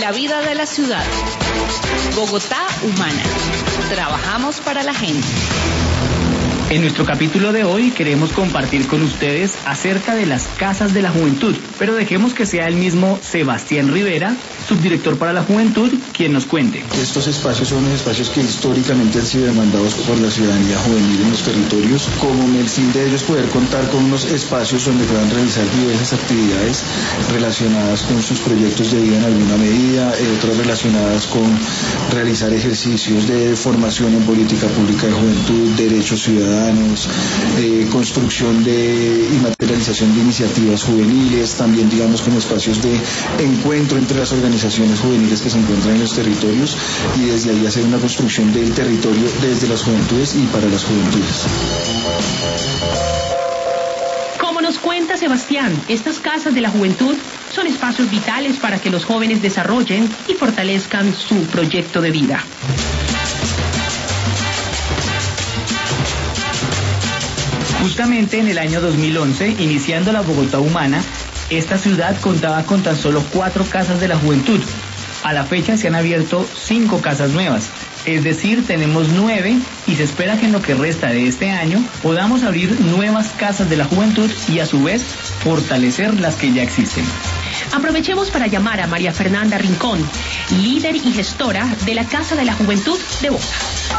La vida de la ciudad. Bogotá humana. Trabajamos para la gente. En nuestro capítulo de hoy queremos compartir con ustedes acerca de las casas de la juventud, pero dejemos que sea el mismo Sebastián Rivera, subdirector para la juventud, quien nos cuente. Estos espacios son espacios que históricamente han sido demandados por la ciudadanía juvenil en los territorios, con el fin de ellos poder contar con unos espacios donde puedan realizar diversas actividades relacionadas con sus proyectos de vida en alguna medida, otras relacionadas con realizar ejercicios de formación en política pública de juventud, derechos ciudadanos, construcción y materialización de iniciativas juveniles, también digamos con espacios de encuentro entre las organizaciones juveniles que se encuentran en los territorios y desde ahí hacer una construcción del territorio desde las juventudes y para las juventudes. Como nos cuenta Sebastián, estas casas de la juventud son espacios vitales para que los jóvenes desarrollen y fortalezcan su proyecto de vida. Justamente en el año 2011, iniciando la Bogotá humana, esta ciudad contaba con tan solo 4 casas de la juventud. A la fecha se han abierto 5 casas nuevas, es decir, tenemos 9 y se espera que en lo que resta de este año podamos abrir nuevas casas de la juventud y a su vez fortalecer las que ya existen. Aprovechemos para llamar a María Fernanda Rincón, líder y gestora de la Casa de la Juventud de Bogotá.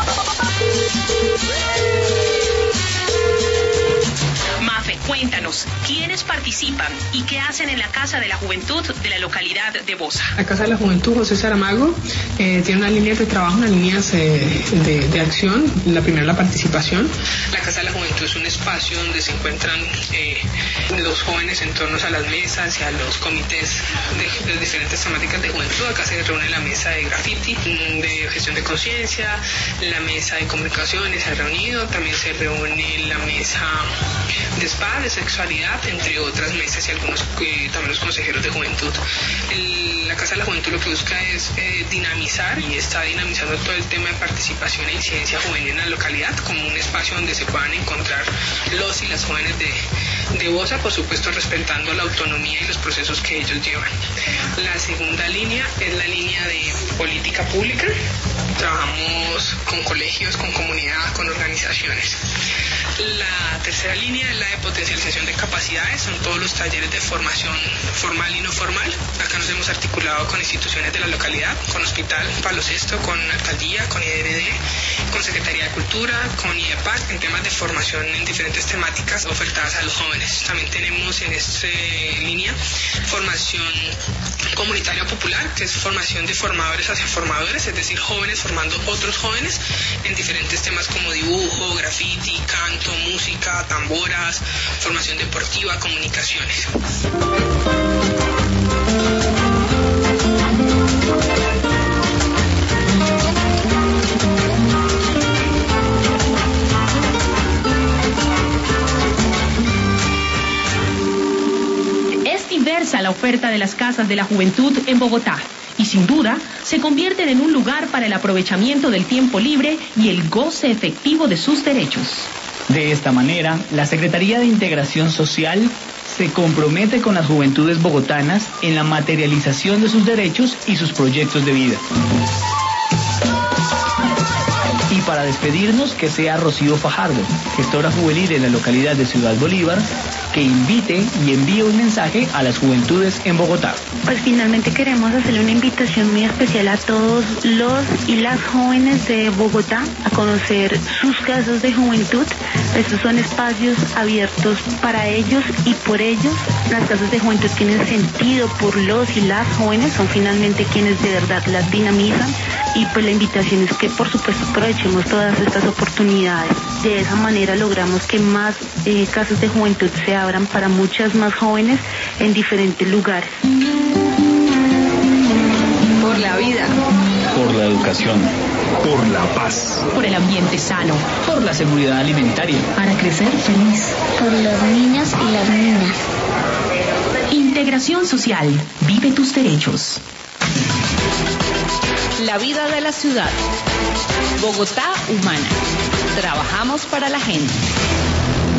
Mafe, cuéntanos, ¿quiénes participan y qué hacen en la Casa de la Juventud de la localidad de Bosa? La Casa de la Juventud José Saramago tiene unas líneas de trabajo, unas líneas de acción. La primera, la participación. La Casa de la Juventud es un espacio donde se encuentran los jóvenes en torno a las mesas y a los comités de diferentes temáticas de juventud. Acá se reúne la mesa de graffiti, de gestión de conciencia, la mesa de comunicaciones se ha reunido, también se reúne la mesa de spa, de sexualidad, entre otras mesas y algunos también los consejeros de juventud. La Casa de la Juventud lo que busca es dinamizar y está dinamizando todo el tema de participación e incidencia juvenil en la localidad como un espacio donde se puedan encontrar los y las jóvenes de Bosa, por supuesto respetando la autonomía y los procesos que ellos llevan. La segunda línea es la línea de política pública. Trabajamos con colegios, con comunidad, con organizaciones. La tercera línea es la de potencialización de capacidades, son todos los talleres de formación formal y no formal. Acá nos hemos articulado con instituciones de la localidad, con Hospital Palo Sexto, con Alcaldía, con IDRD, con Secretaría de Cultura, con IEPAC, en temas de formación en diferentes temáticas ofertadas a los jóvenes. También tenemos en esta línea formación comunitaria popular, que es formación de formadores hacia formadores, es decir, jóvenes formando otros jóvenes en diferentes temas como dibujo, graffiti, canto, música, tamboras, formación deportiva, comunicaciones. Es diversa la oferta de las casas de la juventud en Bogotá y sin duda se convierten en un lugar para el aprovechamiento del tiempo libre y el goce efectivo de sus derechos. De esta manera, la Secretaría de Integración Social se compromete con las juventudes bogotanas en la materialización de sus derechos y sus proyectos de vida. Y para despedirnos, que sea Rocío Fajardo, gestora juvenil en la localidad de Ciudad Bolívar, que invite y envíe un mensaje a las juventudes en Bogotá. Pues finalmente queremos hacerle una invitación muy especial a todos los y las jóvenes de Bogotá a conocer sus casas de juventud. Estos son espacios abiertos para ellos y por ellos. Las casas de juventud tienen sentido por los y las jóvenes, son finalmente quienes de verdad las dinamizan y pues la invitación es que por supuesto aprovechemos todas estas oportunidades. De esa manera logramos que más casas de juventud se abran para muchas más jóvenes en diferentes lugares. Por la vida. Por la educación. Por la paz. Por el ambiente sano. Por la seguridad alimentaria. Para crecer feliz. Por los niños y las niñas. Integración social. Vive tus derechos. La vida de la ciudad. Bogotá humana. Trabajamos para la gente.